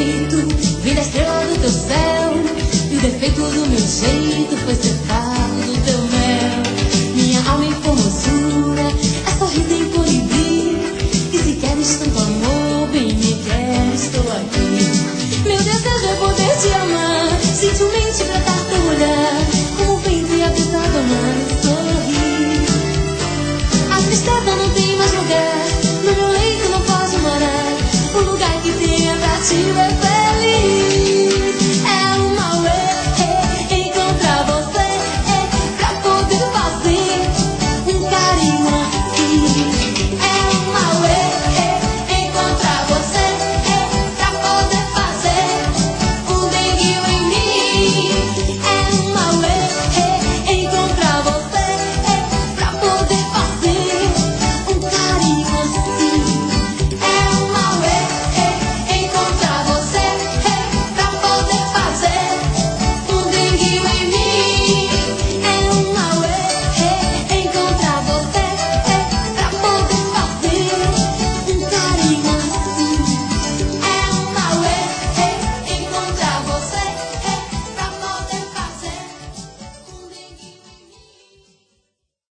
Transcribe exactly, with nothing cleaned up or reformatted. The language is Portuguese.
peito vem da estrela do teu céu, e o defeito do meu jeito foi ser fado do teu mel. Minha alma em formosura é sorriso em colibri, e se queres tanto amor, bem me quer, estou aqui. Meu desejo é poder te amar, gentilmente pra fartura,